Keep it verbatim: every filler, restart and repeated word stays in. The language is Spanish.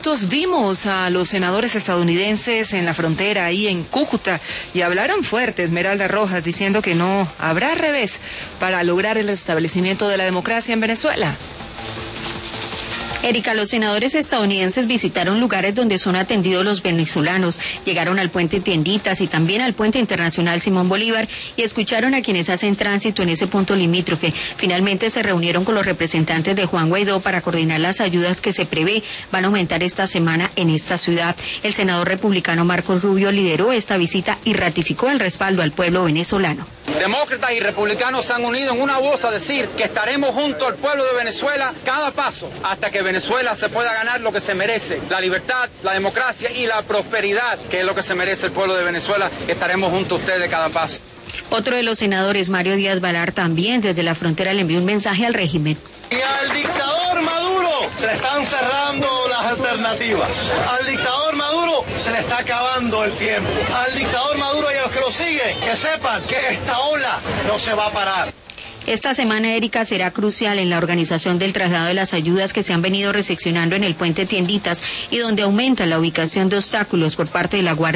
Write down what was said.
Vimos a los senadores estadounidenses en la frontera, ahí en Cúcuta, y hablaron fuerte, Esmeralda Rojas, diciendo que no habrá revés para lograr el restablecimiento de la democracia en Venezuela. Erika, los senadores estadounidenses visitaron lugares donde son atendidos los venezolanos, llegaron al puente Tienditas y también al puente internacional Simón Bolívar y escucharon a quienes hacen tránsito en ese punto limítrofe. Finalmente se reunieron con los representantes de Juan Guaidó para coordinar las ayudas que se prevé van a aumentar esta semana en esta ciudad. El senador republicano Marcos Rubio lideró esta visita y ratificó el respaldo al pueblo venezolano. Demócratas y republicanos se han unido en una voz a decir que estaremos junto al pueblo de Venezuela cada paso hasta que Venezuela se pueda ganar lo que se merece, la libertad, la democracia y la prosperidad, que es lo que se merece el pueblo de Venezuela. Estaremos junto a ustedes cada paso. Otro de los senadores, Mario Díaz Balar, también desde la frontera le envió un mensaje al régimen. Y al dictador Maduro se le están cerrando las alternativas. Al dictador Maduro se le está acabando el tiempo. Al dictador Maduro y a los que lo siguen, que sepan que esta ola no se va a parar. Esta semana, Erika, será crucial en la organización del traslado de las ayudas que se han venido recepcionando en el puente Tienditas y donde aumenta la ubicación de obstáculos por parte de la Guardia